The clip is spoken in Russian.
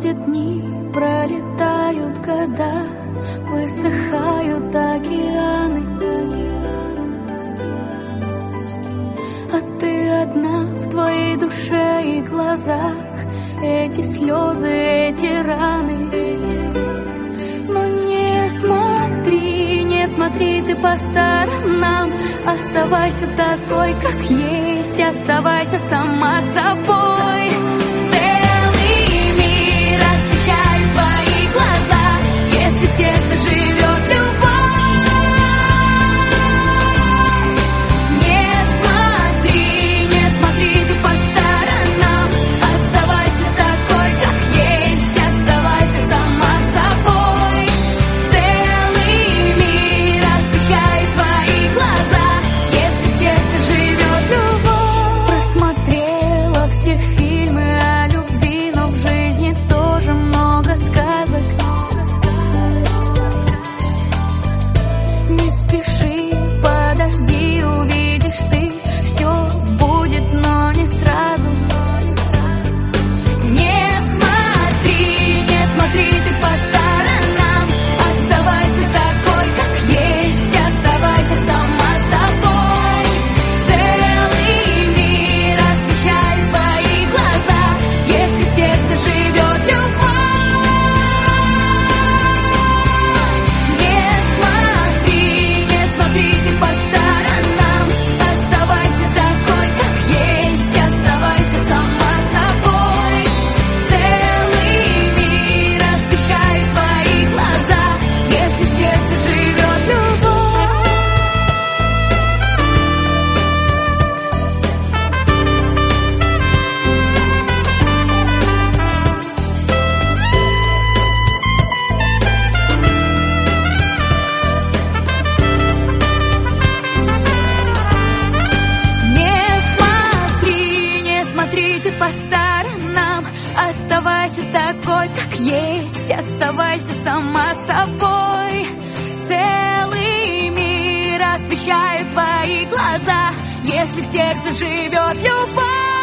Проходят дни, пролетают года, высыхают океаны, а ты одна в твоей душе и глазах. Эти слезы, эти раны. Но не смотри, не смотри ты по сторонам. Оставайся такой, как есть, оставайся сама собой. Целый мир освещают твои глаза, если в сердце живет любовь. Не смотри, не смотри ты по сторонам. Оставайся такой, как есть, оставайся сама собой. Целый мир освещает твои глаза, если в сердце живет любовь. Просмотрела все фильмы о любви, но в жизни тоже много сказок. Не спеши, подожди, увидишь ты, все будет, но не сразу. Не смотри ты по сторонам. Оставайся такой, как есть, оставайся сама собой. Целый мир освещает твои глаза, если в сердце живет любовь. Не смотри ты по сторонам. Оставайся такой, как есть, оставайся сама собой. Целый мир освещает твои глаза, если в сердце живет любовь. Не смотри ты по сторонам. Оставайся такой, как есть, оставайся сама собой. Целый мир освещает твои глаза, если в сердце живет любовь.